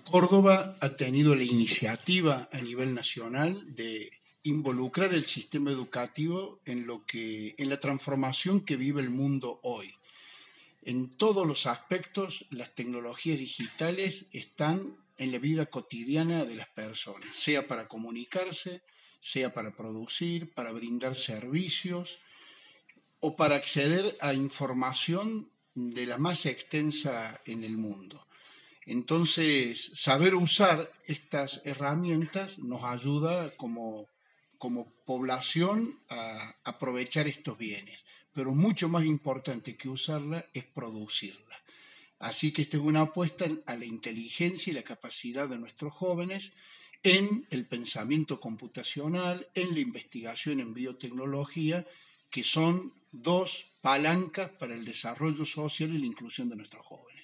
Córdoba ha tenido la iniciativa a nivel nacional de involucrar el sistema educativo en la transformación que vive el mundo hoy. En todos los aspectos, las tecnologías digitales están en la vida cotidiana de las personas, sea para comunicarse, sea para producir, para brindar servicios o para acceder a información de la más extensa en el mundo. Entonces, saber usar estas herramientas nos ayuda como población a aprovechar estos bienes, pero mucho más importante que usarla es producirla. Así que esta es una apuesta a la inteligencia y la capacidad de nuestros jóvenes en el pensamiento computacional, en la investigación en biotecnología, que son dos palancas para el desarrollo social y la inclusión de nuestros jóvenes.